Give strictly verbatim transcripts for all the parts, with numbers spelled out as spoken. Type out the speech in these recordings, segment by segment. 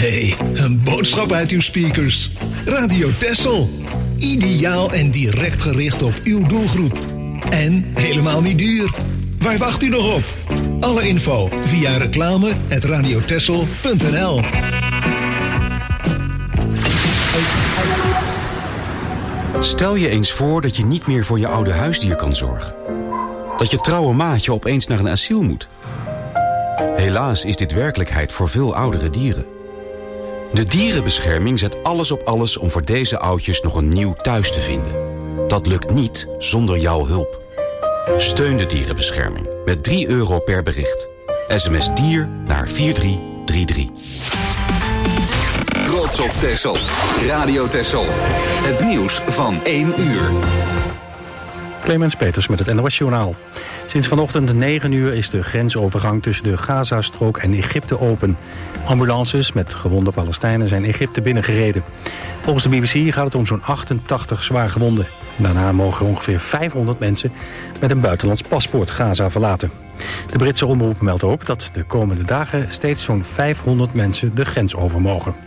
Hey, een boodschap uit uw speakers. Radio Texel. Ideaal en direct gericht op uw doelgroep. En helemaal niet duur. Waar wacht u nog op? Alle info via reclame at radiotexel punt n l. Stel je eens voor dat je niet meer voor je oude huisdier kan zorgen. Dat je trouwe maatje opeens naar een asiel moet. Helaas is dit werkelijkheid voor veel oudere dieren. De dierenbescherming zet alles op alles om voor deze oudjes nog een nieuw thuis te vinden. Dat lukt niet zonder jouw hulp. Steun de dierenbescherming met drie euro per bericht. S M S dier naar vier drie drie drie. Trots op Texel. Radio Texel. Het nieuws van één uur. Clemens Peters met het N O S-journaal. Sinds vanochtend negen uur is de grensovergang tussen de Gazastrook en Egypte open. Ambulances met gewonde Palestijnen zijn Egypte binnengereden. Volgens de B B C gaat het om zo'n achtentachtig zwaargewonden. Daarna mogen ongeveer vijfhonderd mensen met een buitenlands paspoort Gaza verlaten. De Britse omroep meldt ook dat de komende dagen steeds zo'n vijfhonderd mensen de grens over mogen.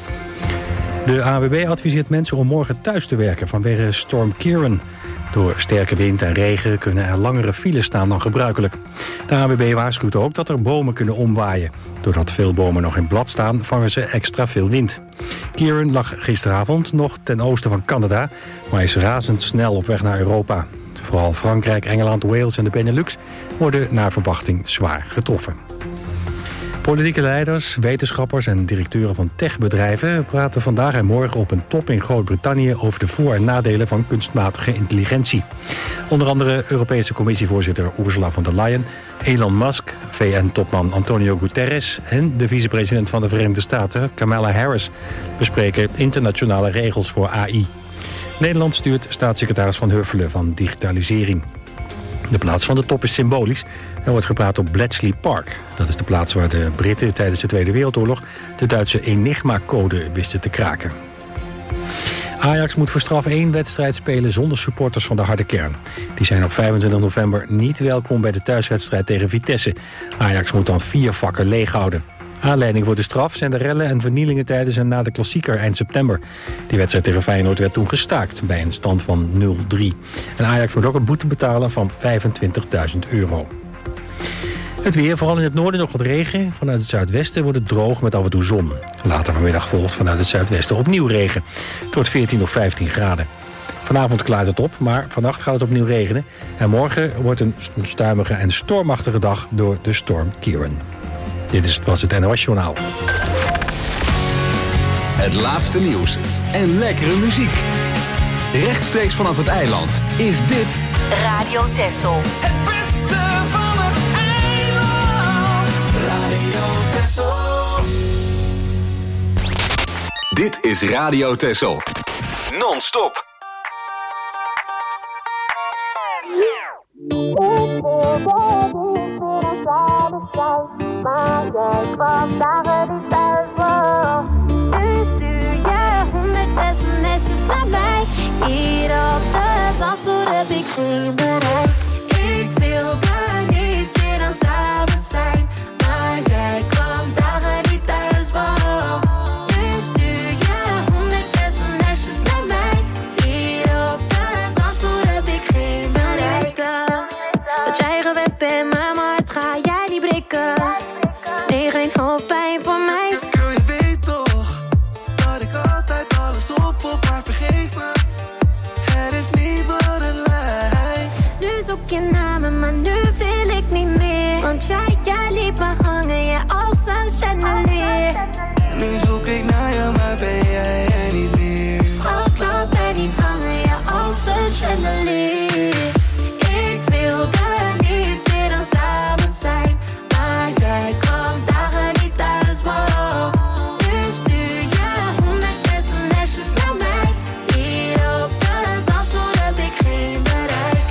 De A N W B adviseert mensen om morgen thuis te werken vanwege storm Kieran. Door sterke wind en regen kunnen er langere files staan dan gebruikelijk. De A N W B waarschuwt ook dat er bomen kunnen omwaaien. Doordat veel bomen nog in blad staan, vangen ze extra veel wind. Kieran lag gisteravond nog ten oosten van Canada, maar is razendsnel op weg naar Europa. Vooral Frankrijk, Engeland, Wales en de Benelux worden naar verwachting zwaar getroffen. Politieke leiders, wetenschappers en directeuren van techbedrijven praten vandaag en morgen op een top in Groot-Brittannië over de voor- en nadelen van kunstmatige intelligentie. Onder andere Europese Commissievoorzitter Ursula von der Leyen, Elon Musk, V N-topman Antonio Guterres en de vicepresident van de Verenigde Staten, Kamala Harris, bespreken internationale regels voor A I. Nederland stuurt staatssecretaris Van Huffelen van Digitalisering. De plaats van de top is symbolisch. Er wordt gepraat op Bletchley Park. Dat is de plaats waar de Britten tijdens de Tweede Wereldoorlog de Duitse Enigma-code wisten te kraken. Ajax moet voor straf één wedstrijd spelen zonder supporters van de harde kern. Die zijn op vijfentwintig november niet welkom bij de thuiswedstrijd tegen Vitesse. Ajax moet dan vier vakken leeghouden. Aanleiding voor de straf zijn de rellen en vernielingen tijdens en na de klassieker eind september. Die wedstrijd tegen Feyenoord werd toen gestaakt bij een stand van nul drie. En Ajax moet ook een boete betalen van vijfentwintigduizend euro. Het weer, vooral in het noorden nog wat regen. Vanuit het zuidwesten wordt het droog met af en toe zon. Later vanmiddag volgt vanuit het zuidwesten opnieuw regen. Het wordt veertien of vijftien graden. Vanavond klaart het op, maar vannacht gaat het opnieuw regenen. En morgen wordt een onstuimige en stormachtige dag door de storm Kieran. Dit is, was het N O S-journaal. Het laatste nieuws en lekkere muziek. Rechtstreeks vanaf het eiland is dit Radio Texel. Het beste van het eiland. Radio Texel. Dit is Radio Texel. Non-stop. Maar jij kwam dagen niet thuis voor. Nu stuur je honderd sms'jes naar mij. Hier op de dansvloer heb ik geen bereik. Ik wilde niets meer dan samen zijn. Maar jij kwam dagen niet thuis voor. Nu stuur je honderd sms'jes naar mij. Hier op de dansvloer heb ik geen bereik. Wat jij gewend bent, maar mijn hart ga jij niet breken. Nee, geen hoofdpijn voor mij. Girl, je weet toch dat ik altijd alles op op haar vergeven. Het is niet wat het lijkt. Nu zoek je naar me, maar nu wil ik niet meer. Want jij, jij liet me hangen, ja, als een chandelier. Nu zoek ik naar je, maar ben jij er niet meer. Schat, laat mij niet hangen, ja, als een chandelier. Ik wilde niets meer dan samen zijn. Maar jij kwam dagen niet thuis, wow. Nu stuur je honderd sms'jes naar mij. Hier op de dansvloer heb ik geen bereik.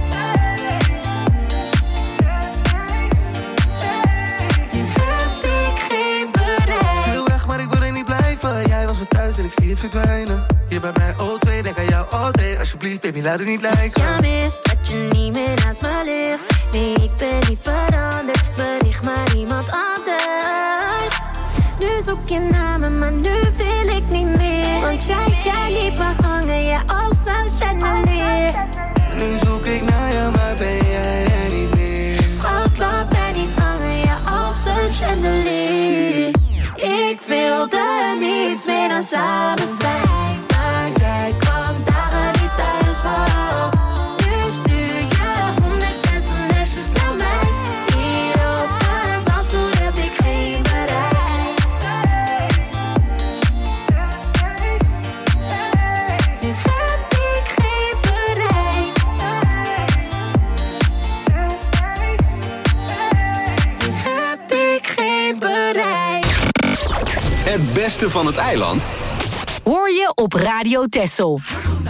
Nu heb ik geen bereik. Veel weg, maar ik wil er niet blijven. Jij was weer thuis en ik zie het verdwijnen. Hier bij mij O twee, denk aan jou all day. Alsjeblieft, baby, laat het niet lijken. Ja, mis dat je niet meer naast me ligt. Nee, ik ben niet veranderd. Bericht maar iemand anders. Nu altijd zoek je naar me, maar nu wil ik niet meer. Want jij, jij liet me hangen, ja, als een chandelier. Nu zoek ik naar je, maar ben jij er niet meer. Schat, laat mij niet hangen, ja, als een chandelier. Ik wilde niets meer dan samen zijn, maar jij kwam dagen niet thuis, wow. Nu stuur je honderd sms'jes naar mij. Hier op de dansvloer heb ik geen bereik. Nu heb ik geen bereik. Nu heb ik geen bereik. Het beste van het eiland Hoor je op Radio Texel.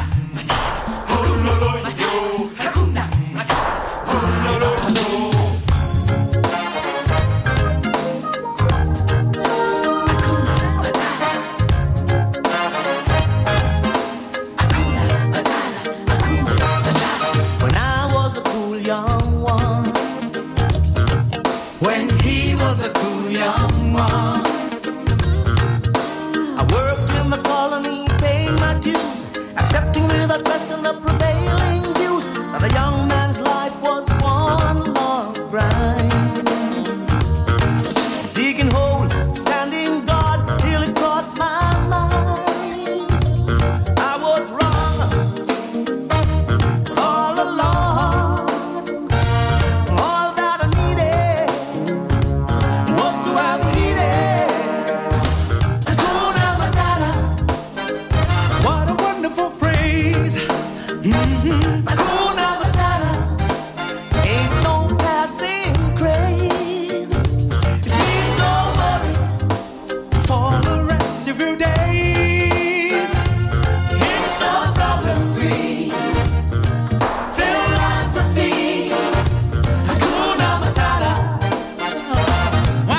When I was a cool young one, when he was a cool young one, I worked in the colony, paying my dues, accepting without question the prevailing views that a young man's life was one long grind. Digging holes, standing guard till it crossed my mind. I was wrong all along. All that I needed was to have needed Hakuna Matata. What a wonderful phrase. Mm-hmm. Hakuna Matata ain't no passing craze. It means no worries for the rest of your days. It's so problem-free philosophy. Hakuna Matata. Wow.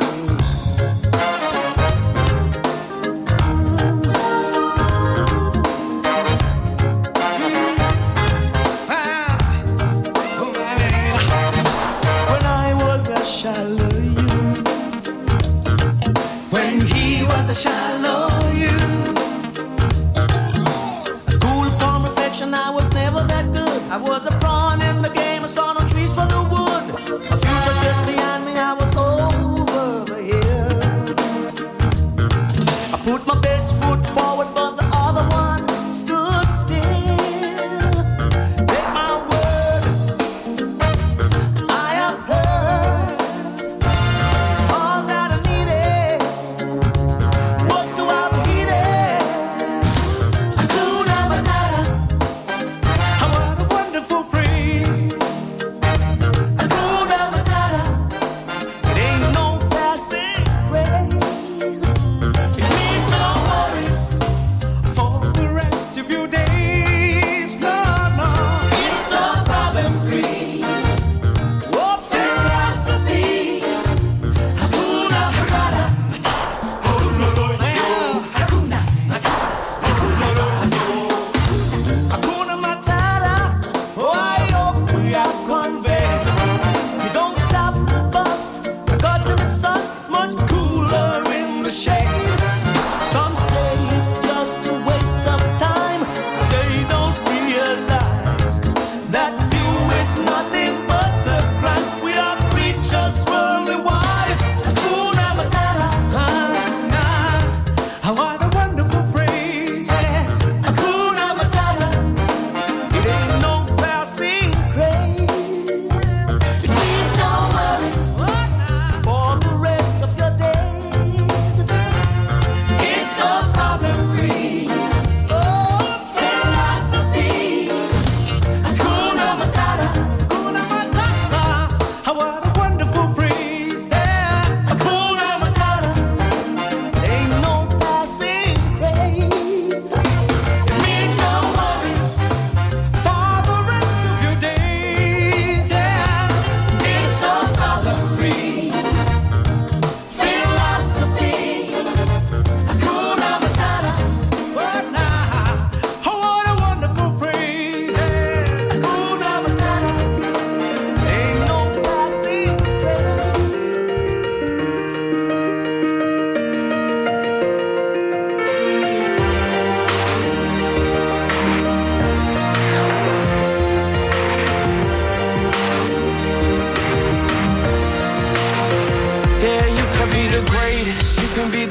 When I was a shallow you, when he was a shallow you, cool from reflection, I was never that good. I was a pawn in the game, I saw no trees for the wood. A future sits behind me, I was over the hill. I put my best foot forward, but the other one stood still. Take my word, I have heard. All that I needed was to have needed Hakuna Matata. What a wonderful phrase.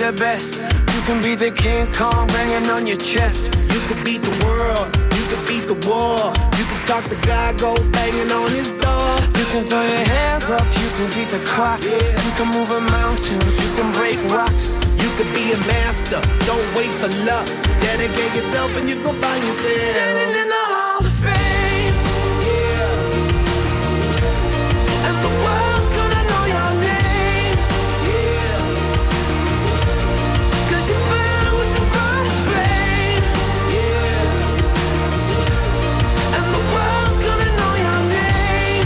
the best. You can be the King Kong banging on your chest. You could beat the world, you could beat the war. You could talk the guy, go banging on his door. You can throw your hands up, you can beat the clock. Yeah. You can move a mountain, you can break rocks. You could be a master, don't wait for luck. Dedicate yourself and you gon' find yourself standing in the Hall of Fame. Yeah. And the world's gonna know your name. Yeah. Cause you burn with the brightest flame. Yeah. And the world's gonna know your name.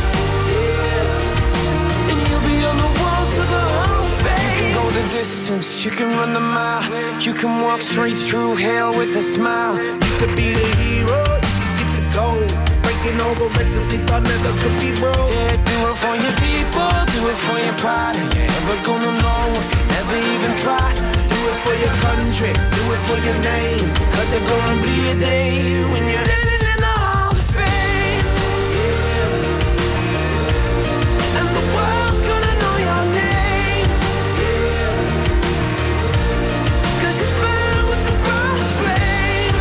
Yeah. And you'll be on the walls of the Hall of Fame. You can go the distance, you can run the mile. You can walk straight through hell with a smile. You could be the hero, you could get the gold. Breaking all the records they thought never could be broke. Yeah, do it for your people, do it for your pride. And you're never gonna know if you never even try. Do it for your country, do it for your name. Cause there's gonna be a day when you're standing in the Hall of Fame. Yeah. And the world's gonna know your name. Yeah. Cause you burn with the brightest flame.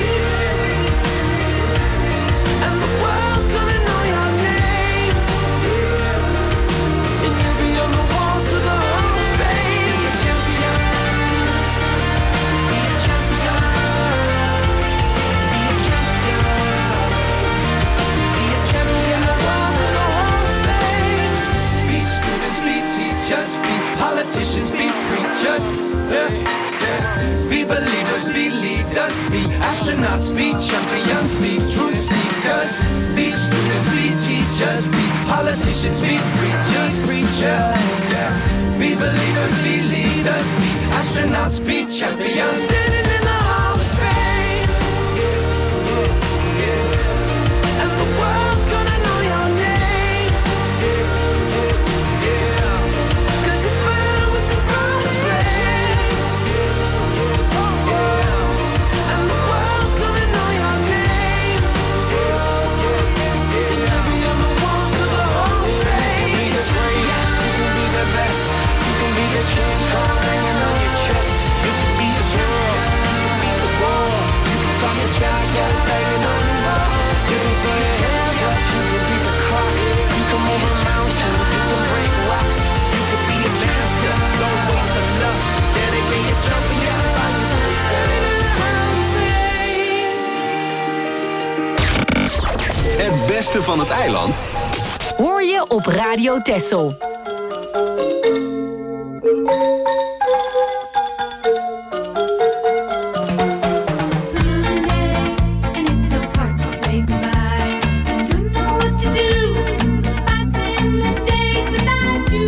Yeah. And the world's gonna know your name. Yeah. And you'll be on the walls of the Hall of Fame. Be a champion. Be a champion. Be a champion. Be a champion. Walls of the Hall of Fame. Be students, be teachers, be politicians, be preachers. Yeah. Be believers, be leaders, be astronauts, be champions, be truth seekers. Be students, be teachers, be politicians, be preachers, preachers. Yeah. Be believers, be leaders, be astronauts, be champions. Standing in the Hall of Fame. Yeah, yeah, And the world's gonna know your name. yeah. Cause you burn with the brightest flame. And the world's gonna know your name. And you'll be on the walls of the Hall of Fame. Be the greatest, you can be the best. You can be the King Kong hanging on your chest. You can be the hero, you can beat the war. You can talk your child, yeah, banging on his wall. You can throw your hands up, you can beat the clock. You can move a mountain, you can break rocks. You can be a master, don't wait for luck. Dedicate yourself and you can find yourself Standing in the Hall of Fame. Het beste van het eiland Hoor je op Radio Texel. And it's so hard to say goodbye. Don't know what to do. Passing the days without you.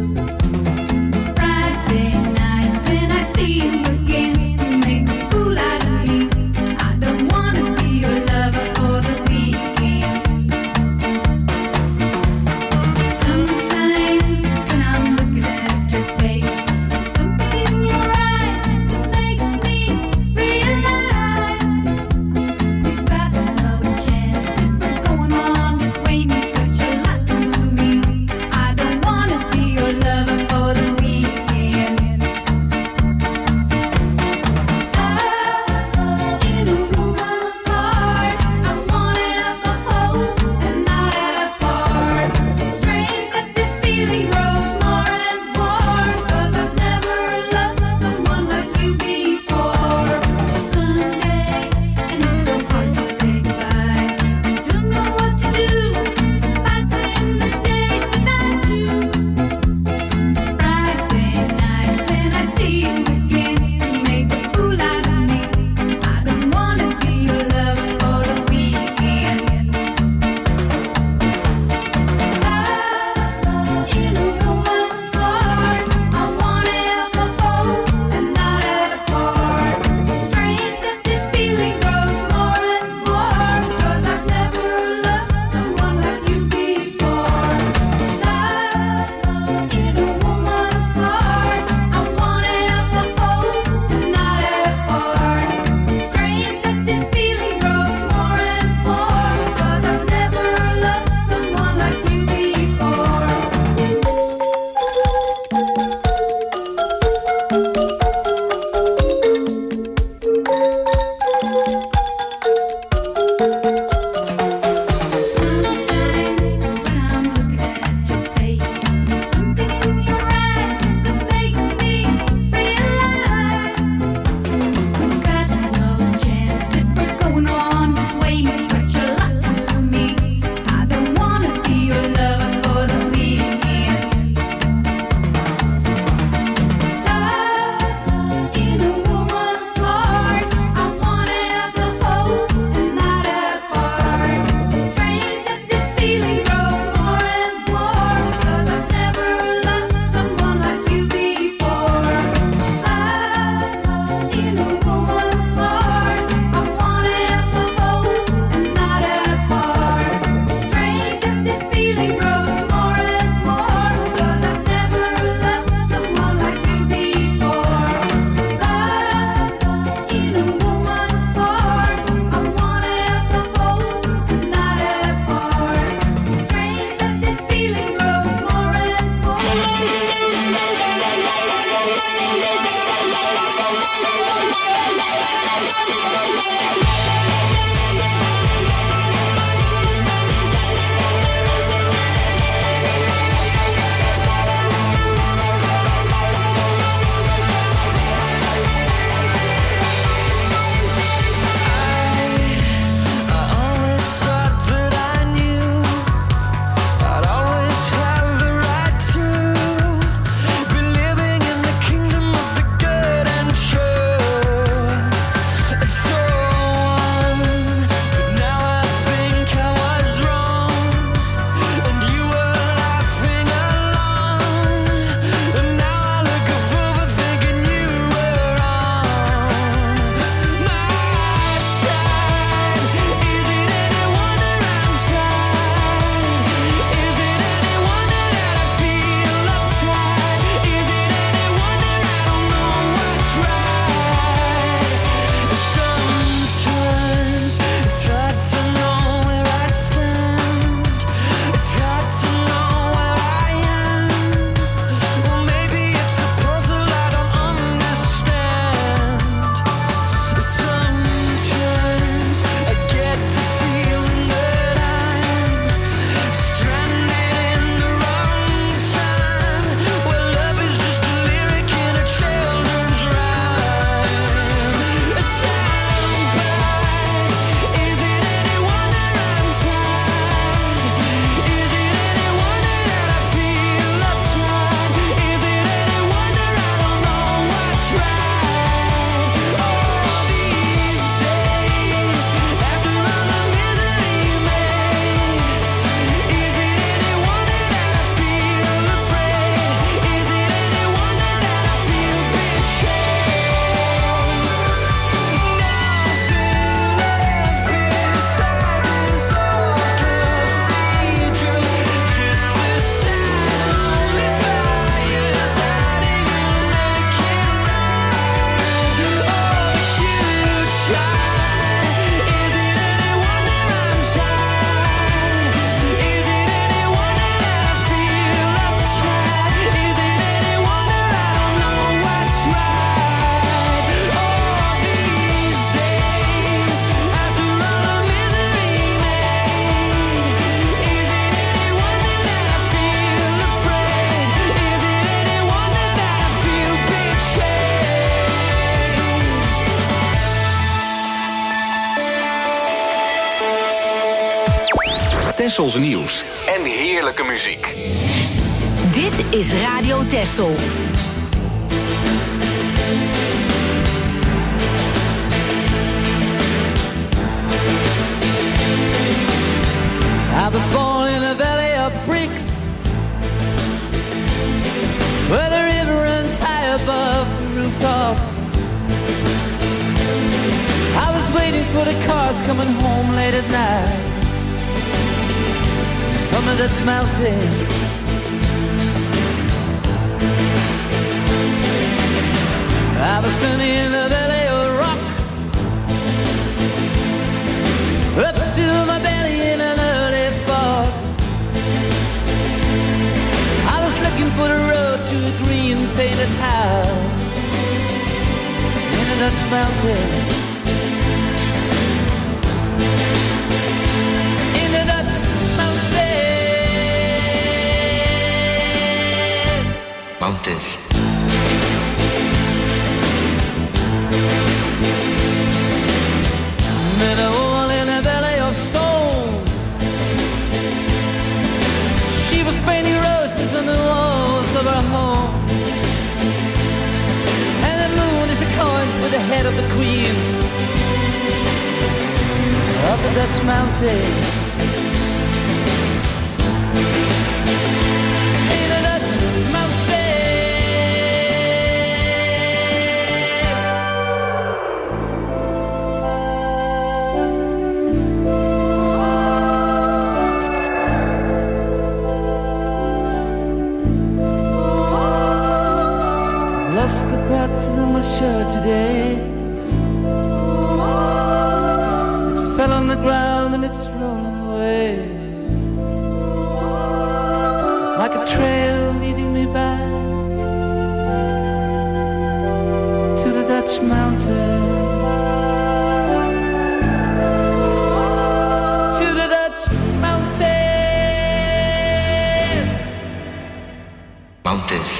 Friday night when I see you again, you make a fool out of me. I don't wanna be your lover for the weekend. Sometimes when I'm looking at your face, something in your eyes that makes me realize we've got no chance. If we're going on this way means such a lot to me. I don't wanna be your lover for the weekend. Tessels nieuws en heerlijke muziek. Dit is Radio Tessel. I was born in a valley of bricks, where the river runs high above the rooftops. I was waiting for the cars coming home late at night from the Dutch mountains. I was standing in the valley of rock, up to my belly in an early fog. I was looking for the road to a green painted house in the Dutch mountains. In the Dutch mountains. Mountains. Met a woman in a valley of stone. She was painting roses on the walls of her home. And the moon is a coin with the head of the queen of the Dutch mountains. In the Dutch mountains. Lost the pattern of my shirt today. It fell on the ground and it's rolling away, like a trail leading me back to the Dutch mountains. To the Dutch mountains. Mountains.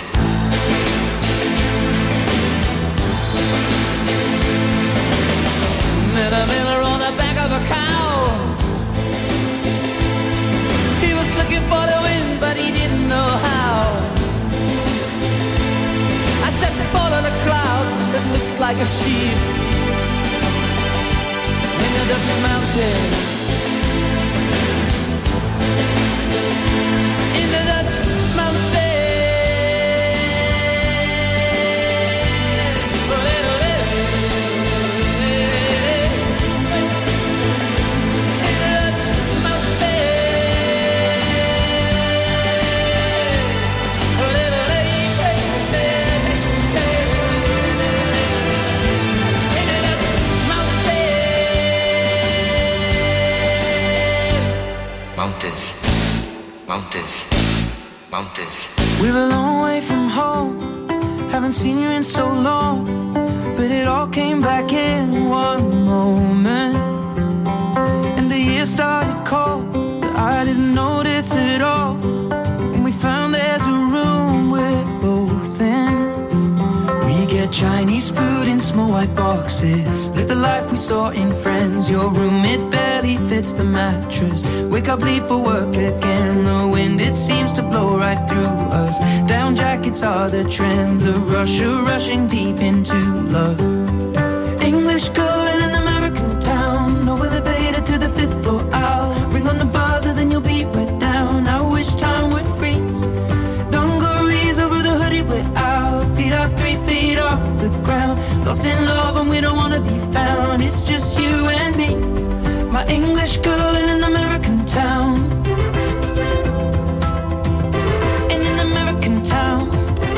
Met a miller on the back of a cow. He was looking for the wind, but he didn't know how. I said, follow the crowd that looks like a sheep in the Dutch mountains. In the Dutch mountains. Mountains. Mountains. Mountains. We're a long way from home. Haven't seen you in so long, but it all came back in one moment. And the year started cold, but I didn't notice it all. When we found there's a room we're both in. We get Chinese food in small white boxes. Live the life we saw in Friends. Your room, it barely fits the mattress. Wake up, leave for work again. The wind, it seems to blow right through us. Down jackets are the trend. The rush of rushing deep into love. English girl in an American town. No elevator to the fifth floor. I'll ring on the buzzer, then you'll be right down. I wish time would freeze. Dungarees over the hoodie we're out. Feet are three feet off the ground. Lost in love and we don't wanna be found. It's just you and me. My English girl in an American town. In an American town.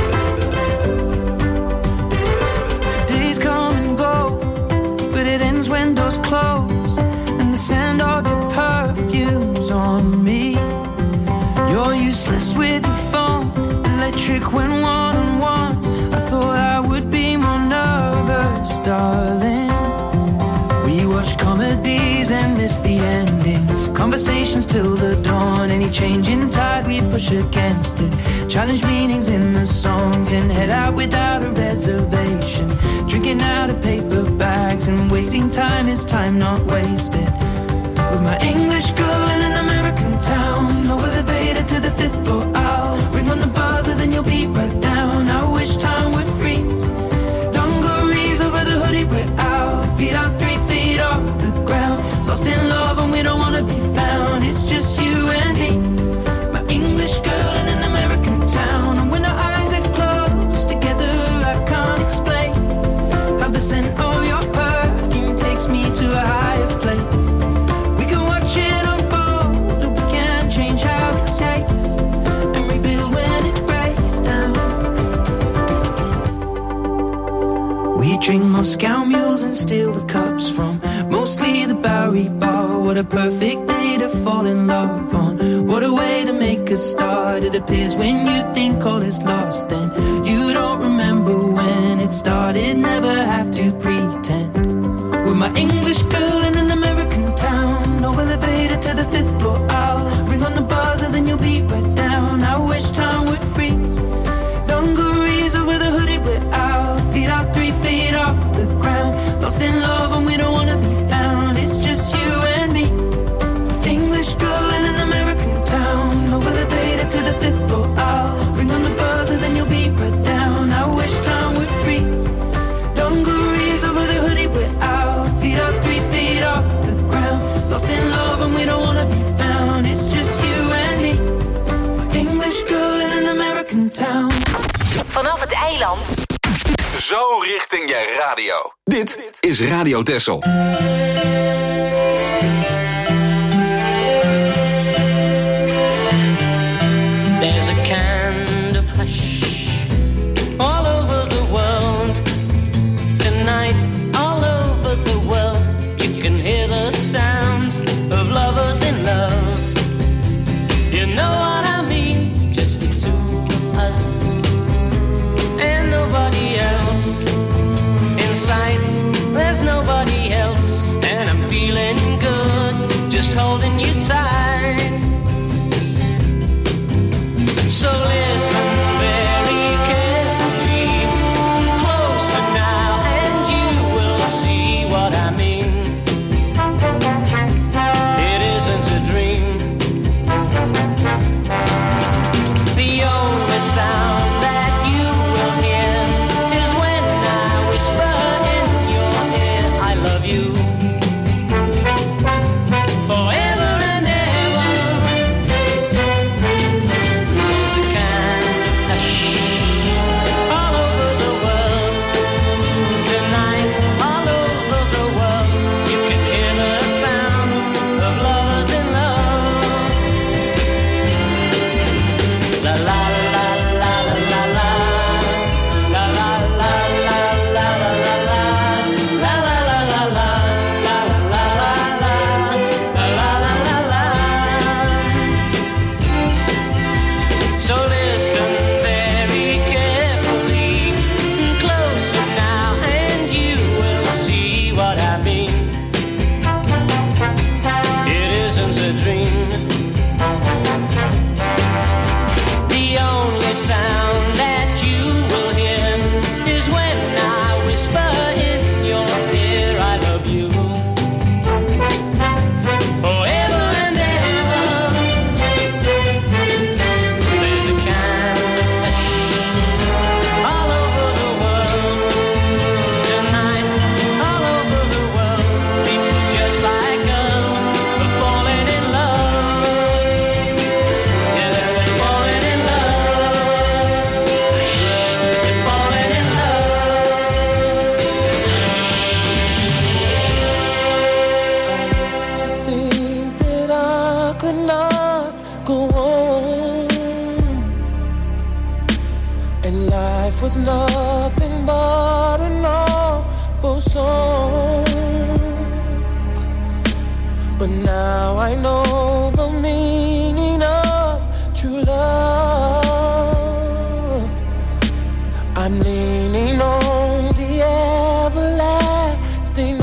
Days come and go, but it ends when doors close. And the scent of your perfume's on me. You're useless with your phone, electric when one-on-one. I thought I would be more nervous, darling. We watch comedies and miss the endings. Conversations till the dawn. Any change in tide, we push against it. Challenge meanings in the songs and head out without a reservation. Drinking out of paper bags and wasting time is time not wasted. With my English girl in an American the scent of your perfume takes me to a higher place. We can watch it unfold, or we can change how it tastes and rebuild when it breaks down. We drink Moscow mules and steal the cups from mostly the Bowery Bar. What a perfect day to fall in love on. What a way to make a start. It appears when you think all is lost, then you don't remember when it started. Never have to pretend. With my English girl in an American town, no elevator to the fifth floor. I'll ring on the buzzer, then you'll be right down. I wish time would freeze. Dungarees over the hoodie, we're out. Feet out three feet off the ground. Lost in love and we don't wanna be found. It's just you and me. English girl in an American town. No elevator to the fifth floor. I'll ring on the buzzer, then you'll be right down. I wish time would freeze. Dungarees over the hoodie, we're out. Feet out three feet off the ground. Lost in love and we don't wanna be found. It's just you and me. English girl in an American town. Vanaf het eiland. Zo richting je radio. Dit is Radio Texel. There's a kind of hush all over the world. Tonight, all over the world, you can hear the sounds of lovers in love. You know what I mean? Just the two of us and nobody else. In sight, there's nobody else, and I'm feeling good, just holding you tight. So listen very carefully, closer now, and you will see what I mean. It isn't a dream. The only sound that you will hear is when I whisper in your ear, I love you. Forever and ever. There's a kind of hush all over the world. Tonight, all over the world, you can hear the sound of lovers in love. La la la la la la la. La la la la la la la la. La la la la la. La la la la. La la la la la. So listen very carefully, closer now, and you will see what I mean. It isn't a dream. The only sound that you will hear is when I whisper in your ear, I love you. Forever and ever. There's a kind of hush all over the world. Tonight, all over the world, people just like us are falling in love. Yeah, they're falling in love. They're falling in love. I used to think that I could not go on, and life was nothing but an awful song. But now I know the meaning of true love. I'm leaning on the everlasting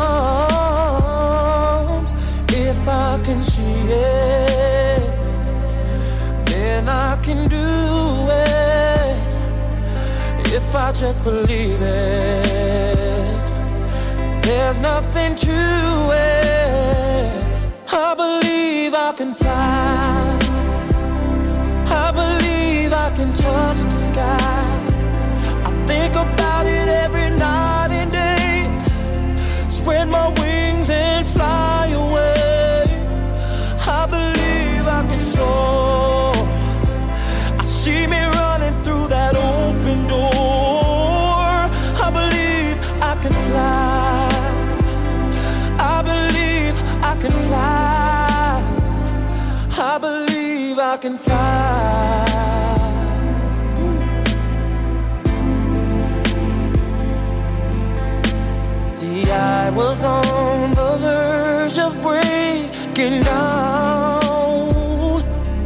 arms. If I can see it, then I can do it. If I just believe it, there's nothing to it. I believe I can fly. I believe I can touch the sky. I think about it every night and day. Spread my wings and fly away. I believe I can soar. I see me running through that open door. I believe I can I can fly. See, I was on the verge of breaking down.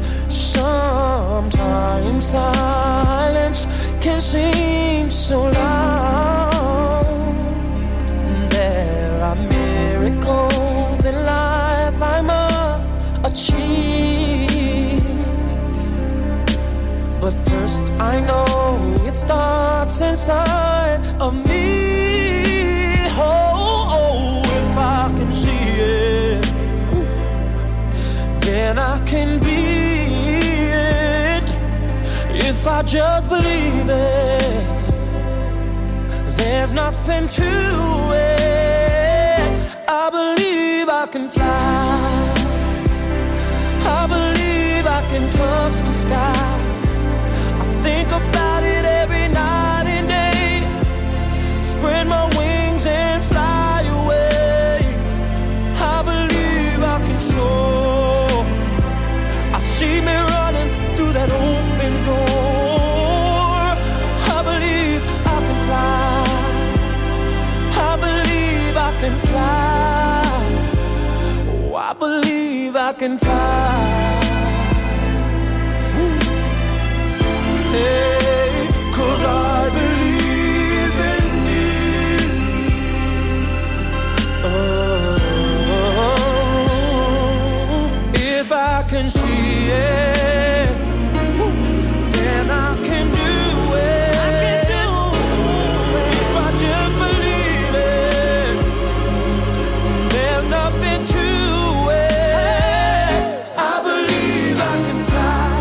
Sometimes silence can seem so loud. There are miracles in life I must achieve. But first I know it starts inside of me. Oh, oh, if I can see it, then I can be it. If I just believe it, there's nothing to it. I believe I can fly. I believe I can touch the sky. I think about it every night and day. Spread my wings and fly away. I believe I can soar. I see me running through that open door. I believe I can fly. I believe I can fly. Oh, I believe I can fly. Hey, 'cause I believe in you. Oh, if I can see it, then I can do it. I can do it. If I just believe it, there's nothing to it. I believe I can fly.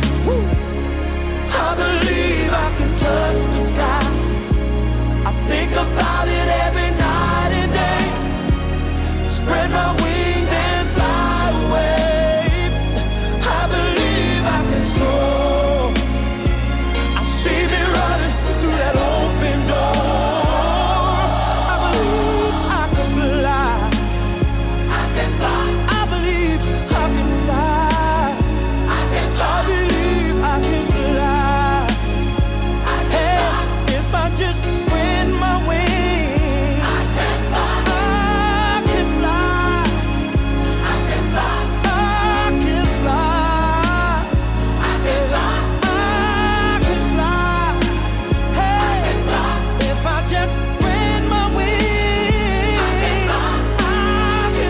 I believe I can touch the sky. I think about it every night and day. Spread my wings and fly away. I believe I can soar. I see me running through that open door. I believe I can fly. I can fly. I believe I can fly. I can fly. I believe I can fly. Hey, if I just spread my wings, I can fly. I can fly. I can fly. I can fly. I can fly. I can fly. Hey, if I just spread my wings, I can fly. I can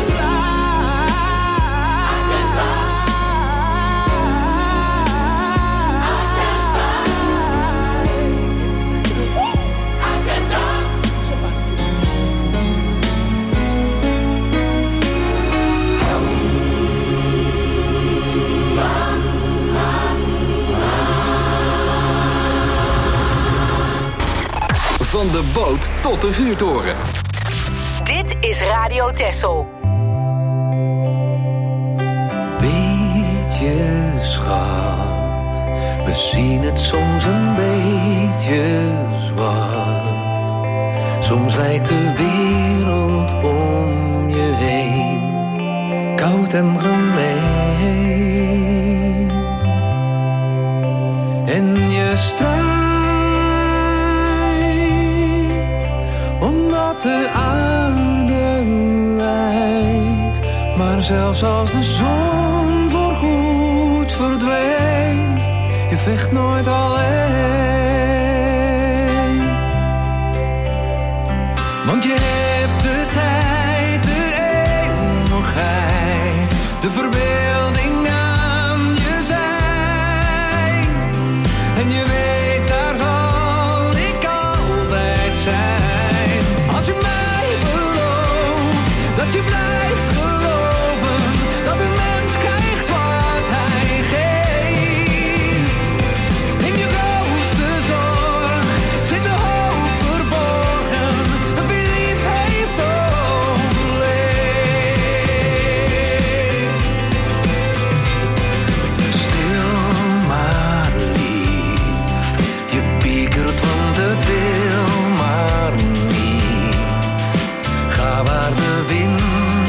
Van de boot tot de vuurtoren. Dit is Radio Texel. Weet je, schat, we zien het soms een beetje zwart. Soms lijkt de wereld om je heen koud en gemeen. En je strijdt omdat de aarde lijdt. Maar zelfs als de zon voorgoed verdwijnt, je vecht nooit alleen. Want je hebt de tijd, de eeuwigheid, de verbeelding aan je zij. En je weet, daar zal ik altijd zijn. Als je mij belooft dat je blijft geloven, dat een mens krijgt wat hij geeft. In je grootste zorg zit de hoop verborgen, dat wie lief heeft overleefd. Stil maar lief, je piekert want het wil maar niet. Ga waar de wind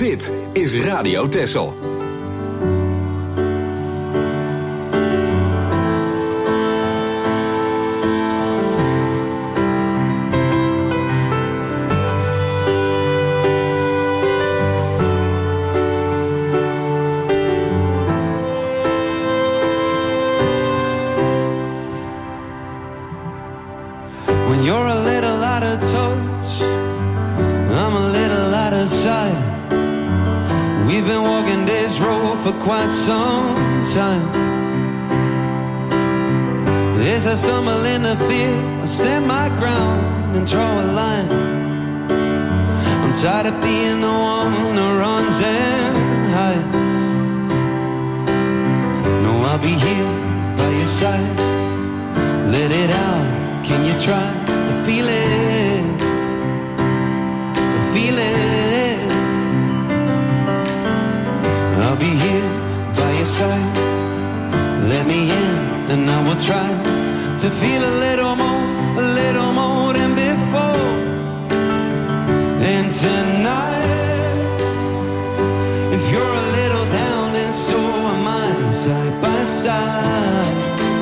Dit is Radio Texel. When you're a little out of touch, I'm a little out of sight. We've been walking this road for quite some time. As I stumble in the fear, I stand my ground and draw a line. I'm tired of being the one who runs and hides. No, I'll be here by your side. Let it out, can you try to feel it? Feel it. I'll be here by your side. Let me in and I will try to feel a little more, a little more than before. And tonight, if you're a little down, then so am I, side by side.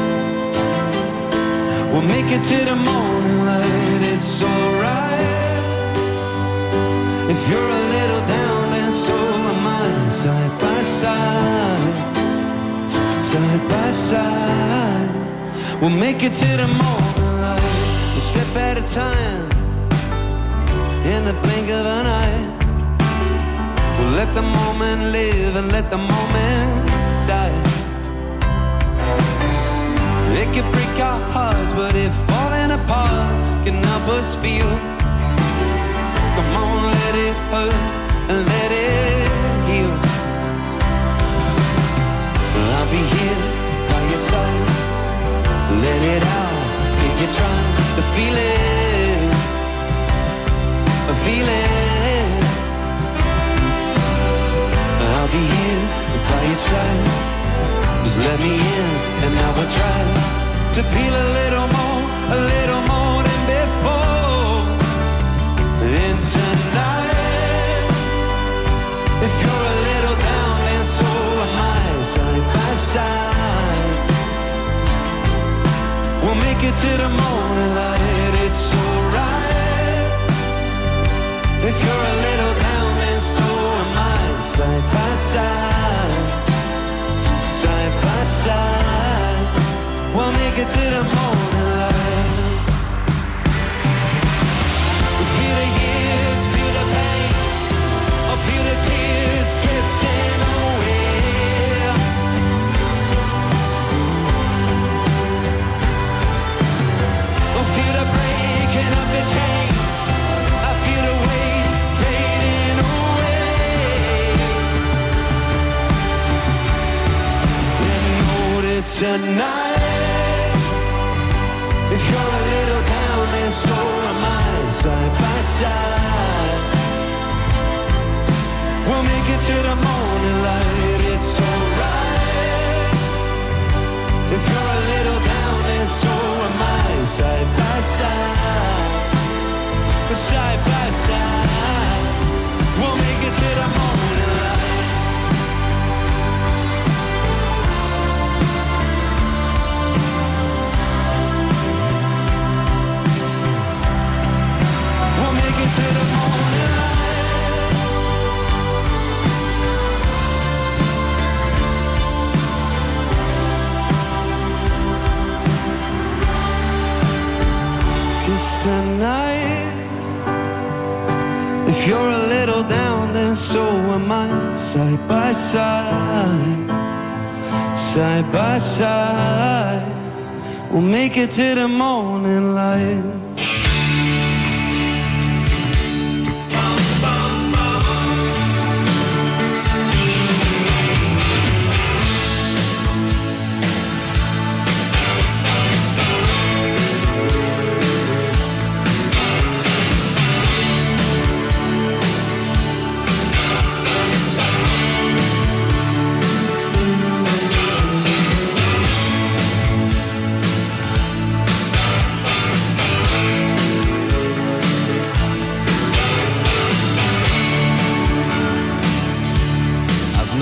We'll make it to the morning light, it's alright. If you're a little down, then so am I, side by side. Side by side. We'll make it to the morning light, a step at a time. In the blink of an eye, we'll let the moment live and let the moment die. It could break our hearts, but if falling apart can help us feel, come on, let it hurt and let it heal. I'll be here by your side. Let it out, can you try to feel it? Feel it. I'll be here by your side. Just let me in and I will try to feel a little more, a little more than before. And tonight, if you're a little down, then so am I, side by side. We'll make it to the morning light, it's alright. If you're a little down, then so am I, side by side. Side by side. We'll make it to the morning light. Feel the years, feel the pain, or feel the tears drifting away. Or feel the breaking of the chains. I feel the weight fading away. And know that tonight, if you're a little down, then so am I, side by side. We'll make it to the morning light, it's alright. If you're a little down, then so am I, side by side. Side by side. We'll make it to the morning light. We'll make it to the morning light. Cause tonight, if you're a little down, then so am I, side by side. Side by side. We'll make it to the morning light.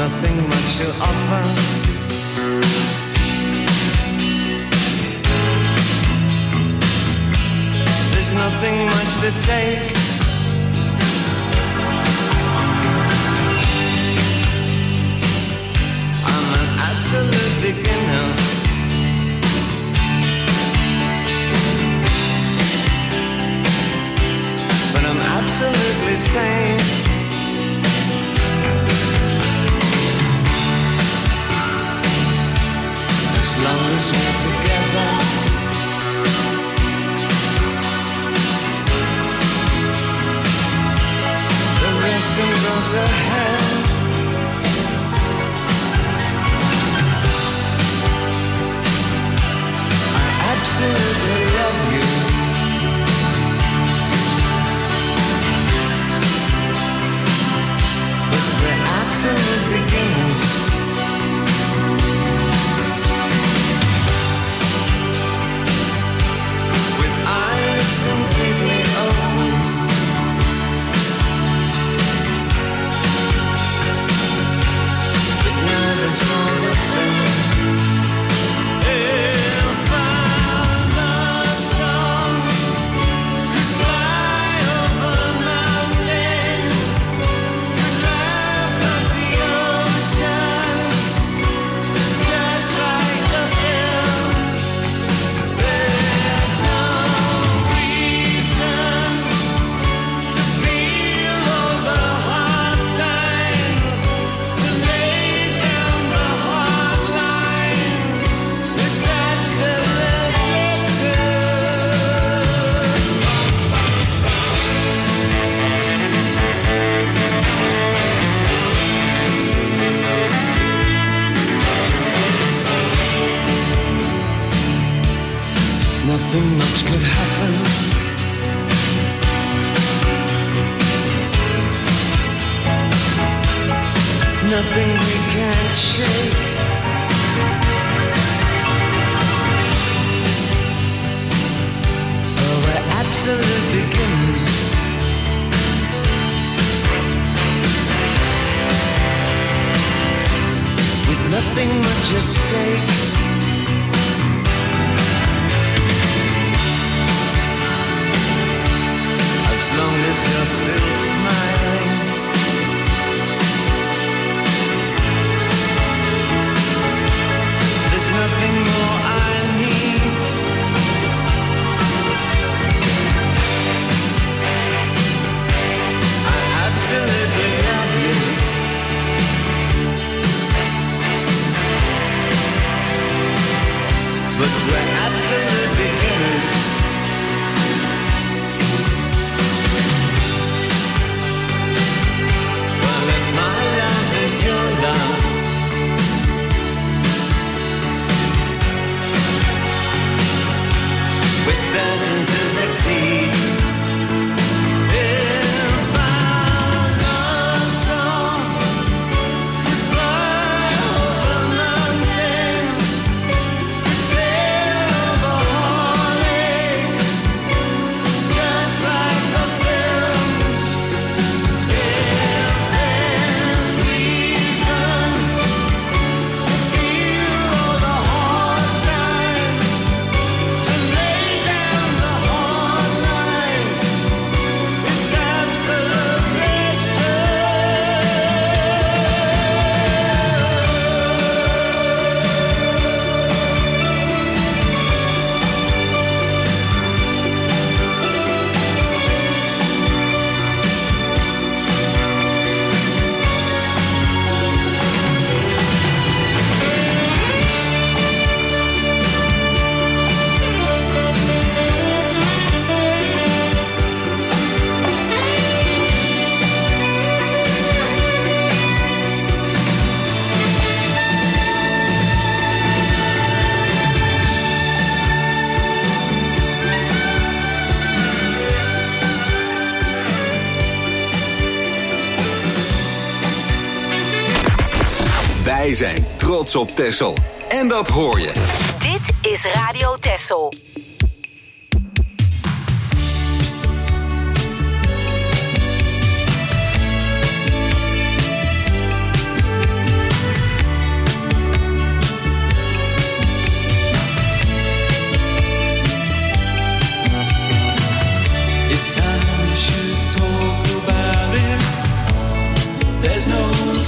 nothing much to offer. There's nothing much to take. I'm an absolute beginner. But I'm absolutely sane. As long as we're together, the rest can go to hell. I absolutely love you. But we're absolute beginners. Completely open, but nervous all the same. If our love song could fly over mountains, could laugh at the ocean, just like the films, there's no nothing much could happen. Nothing we can't shake. Oh, we're absolute beginners. With nothing much at stake. As long as you're still smiling, there's nothing more I need. I absolutely love you. But we're absolute beginners. Your love, we're certain to succeed. If our love song could fly over mountains, could sail over Hawaii, just like the films. If there's reason to feel all the hard times, to lay down the hard lines, it's absolutely true. Wij zijn trots op Texel. En dat hoor je. Dit is Radio Texel.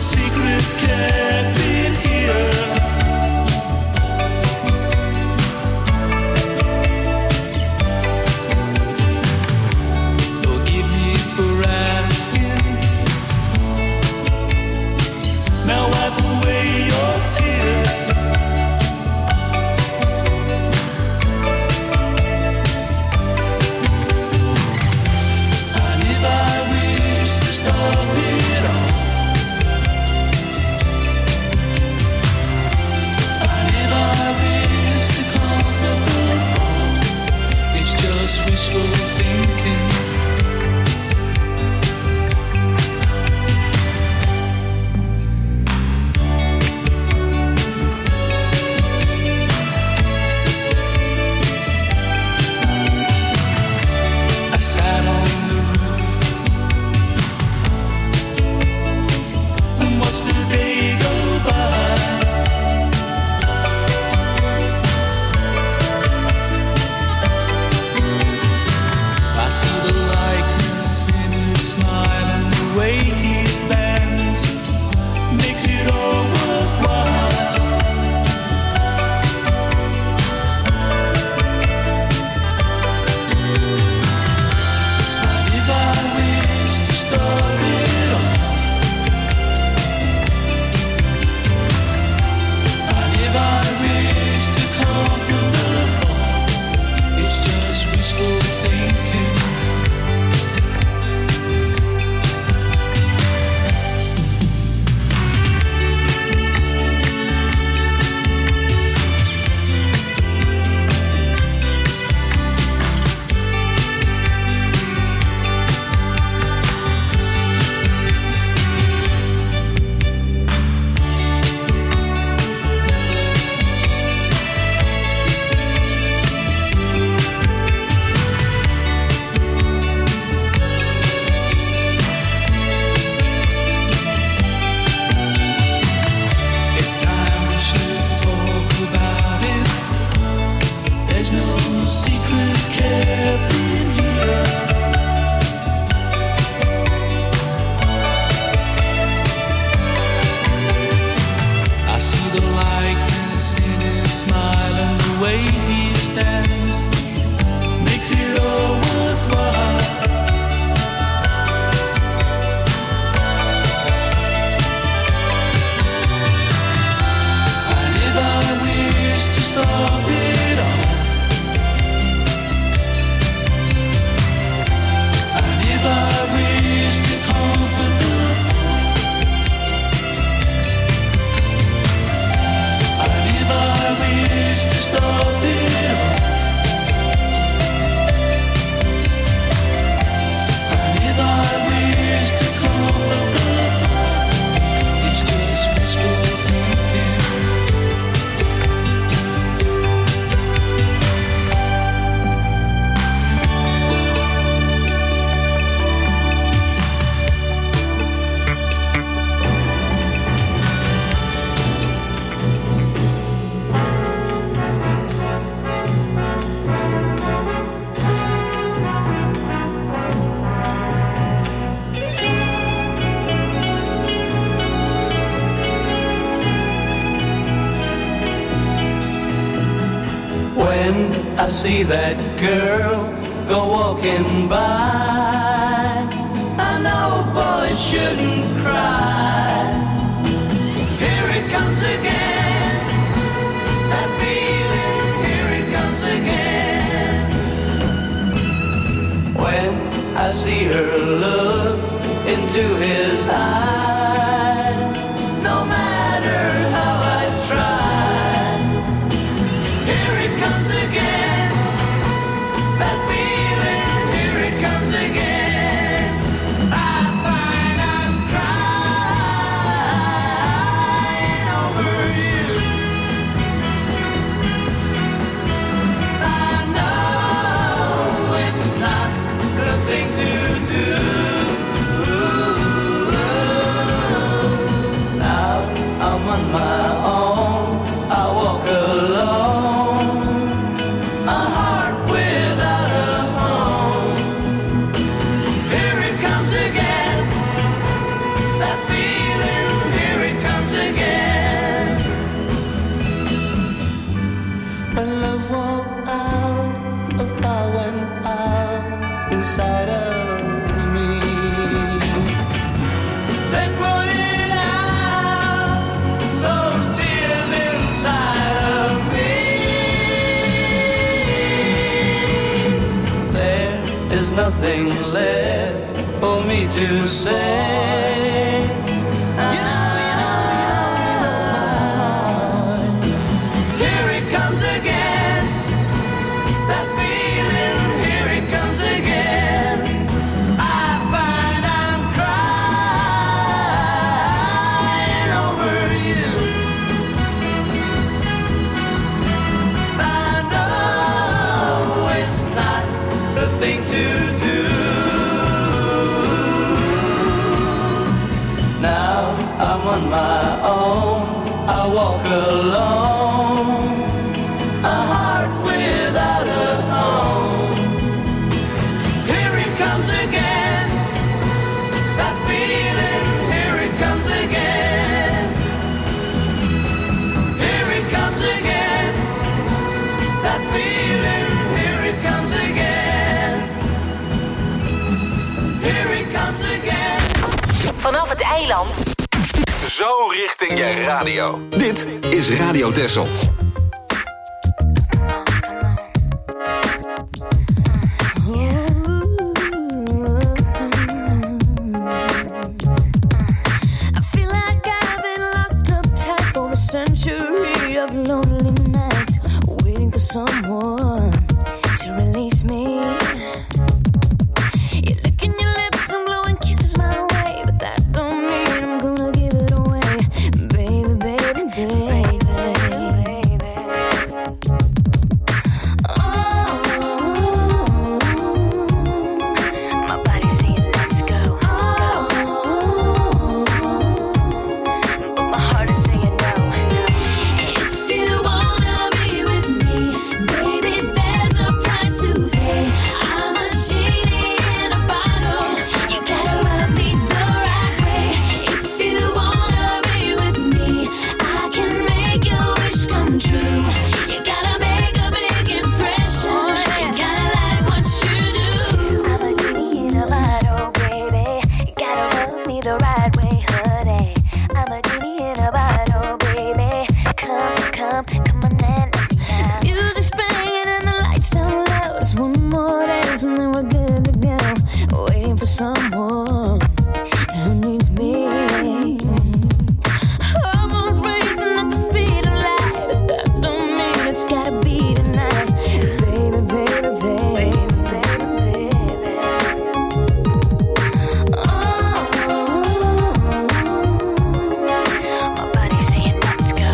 secrets kept in here. Forgive me for asking. Now wipe away your tears. And if I wish to stop it all, and if I wish to comfort the fall, it's just wishful thinking. I sat on the roof and watched the day go by. I see the likeness in his smile and the way he stands makes it all worthwhile. And if I wish to stop it all, and if I wish to comfort the fall, it's just wishful thinking. It's time we should talk about it. There's no secrets kept in here. I see the likeness in his smile and the way he stands makes it all worthwhile. And if I wish to stop it all, and if I wish to comfort the fall, and if I wish to stop it all, and if I wish to comfort the fall, it's just wishful thinking. When I see that girl go walking by, I know boys shouldn't cry. Here it comes again, that feeling, here it comes again. When I see her look into his eyes, no matter how I try, here it comes again, that feeling, here it comes again. I find I'm crying. nothing left for me to say. You know, you know, you know, you know, here it comes again. That feeling, here it comes again. I find I'm crying over you. I know it's not the thing to do. Now I'm on my own, I walk alone, a heart without a home. Here it comes again, that feeling, here it comes again. Here it comes again, that feeling, here it comes again. Here it comes again. Vanaf het eiland. Zo richting je radio. Dit is Radio Texel. I feel like I've been locked up tight for a century of lonely nights, waiting for someone to release me. You're licking your lips and blowing kisses my way, but that don't mean I'm gonna give it away, baby, baby, baby. Oh, my body's saying let's go. Oh, but my heart is saying no. If you wanna be with me, baby, there's a price to pay. I'm a genie in a bottle. You gotta rub me the right way. If you wanna be with me, I can make your wish come true. You gotta make a big impression. You gotta like what you do. I'm a genie in a bottle, baby. You gotta rub me the right way, honey. I'm a genie in a bottle, baby. Come, come, come on and let me out. Music's playing and the lights down low. Just one more dance and then we're good to go. Waiting for someone who needs me. Hormones racing at the speed of light, but that don't mean it's gotta be tonight. Baby, baby, baby, baby, baby. Oh, my body's saying let's go.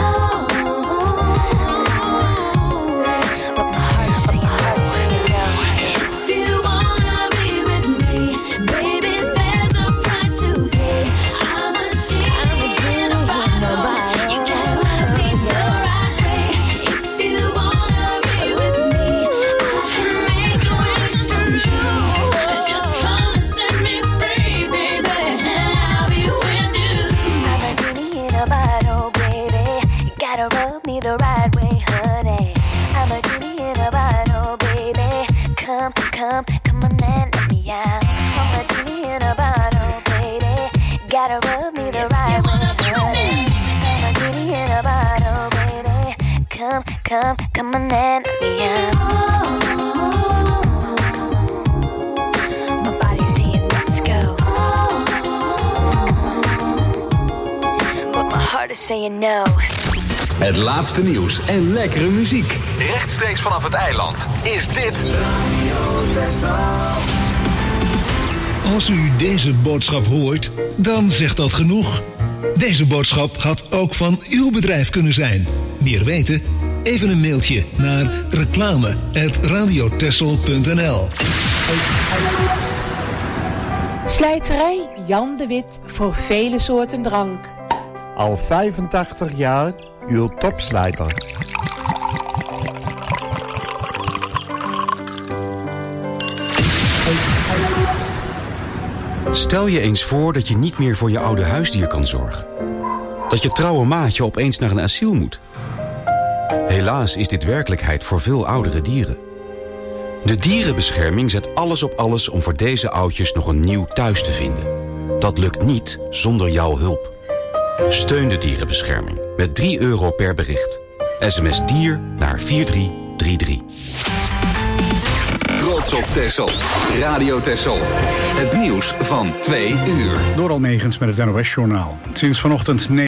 But my heart's saying no. If you wanna be with me, baby, there's a price to pay. I'm a genie in a bottle. You gotta love me the right way. If you wanna be with me, I can make your wish come true. Just come and set me free, baby, and I'll be with you. I'm a genie in a bottle, baby. You gotta rub me the right way, honey. I'm a genie in a bottle, baby. Come, come, come on and let me out. I'm a genie in a bottle, baby. Gotta rub me the right way, honey. I'm a genie in a bottle, baby. Come, come, come on and let me out. My body's saying let's go, but my heart is saying no. Het laatste nieuws en lekkere muziek. Rechtstreeks vanaf het eiland is dit Als u deze boodschap hoort, dan zegt dat genoeg. Deze boodschap had ook van uw bedrijf kunnen zijn. Meer weten? Even een mailtje naar reclame at radiotessel punt n l. Slijterij Jan de Wit voor vele soorten drank. Al vijfentachtig jaar uw topslijter. Stel je eens voor dat je niet meer voor je oude huisdier kan zorgen. Dat je trouwe maatje opeens naar een asiel moet. Helaas is dit werkelijkheid voor veel oudere dieren. De dierenbescherming zet alles op alles om voor deze oudjes nog een nieuw thuis te vinden. Dat lukt niet zonder jouw hulp. Steun de dierenbescherming met drie euro per bericht. S M S dier naar vier drie drie drie. trots op Texel. Radio Texel. Het nieuws van twee uur. Door Almegens met het N O S-journaal. Sinds vanochtend